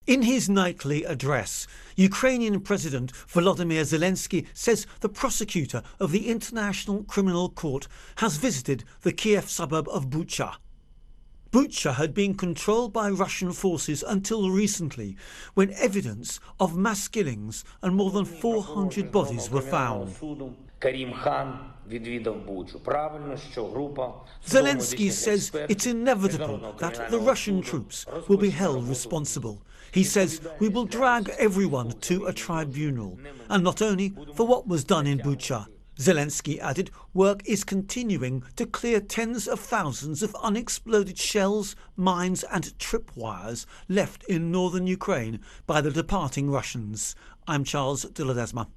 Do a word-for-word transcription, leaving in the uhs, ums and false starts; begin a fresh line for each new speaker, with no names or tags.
In his nightly address, Ukrainian President Volodymyr Zelensky says the prosecutor of the International Criminal Court has visited the Kiev suburb of Bucha. Bucha had been controlled by Russian forces until recently, when evidence of mass killings and more than four hundred bodies were found. Zelensky says it's inevitable that the Russian troops will be held responsible. He says we will drag everyone to a tribunal, and not only for what was done in Bucha. Zelensky added work is continuing to clear tens of thousands of unexploded shells, mines and tripwires left in northern Ukraine by the departing Russians. I'm Charles de Ledesma.